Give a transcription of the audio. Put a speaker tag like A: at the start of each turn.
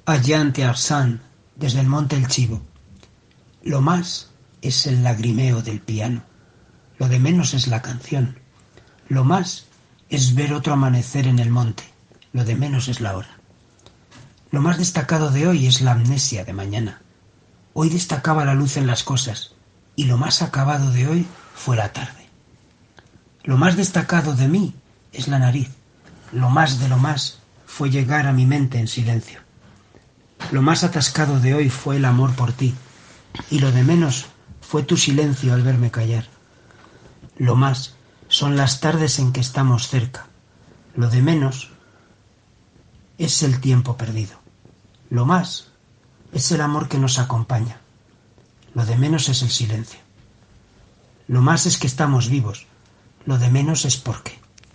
A: allá ante Arsán, desde el monte El Chivo. Lo más es el lagrimeo del piano, lo de menos es la canción. Lo más es ver otro amanecer en el monte, lo de menos es la hora. Lo más destacado de hoy es la amnesia de mañana. Hoy destacaba la luz en las cosas, y lo más acabado de hoy fue la tarde. Lo más destacado de mí es la nariz. Lo más de lo más fue llegar a mi mente en silencio. Lo más atascado de hoy fue el amor por ti, y lo de menos fue tu silencio al verme callar. Lo más son las tardes en que estamos cerca. Lo de menos es el tiempo perdido. Lo más es el amor que nos acompaña. Lo de menos es el silencio. Lo más es que estamos vivos. Lo de menos es por qué.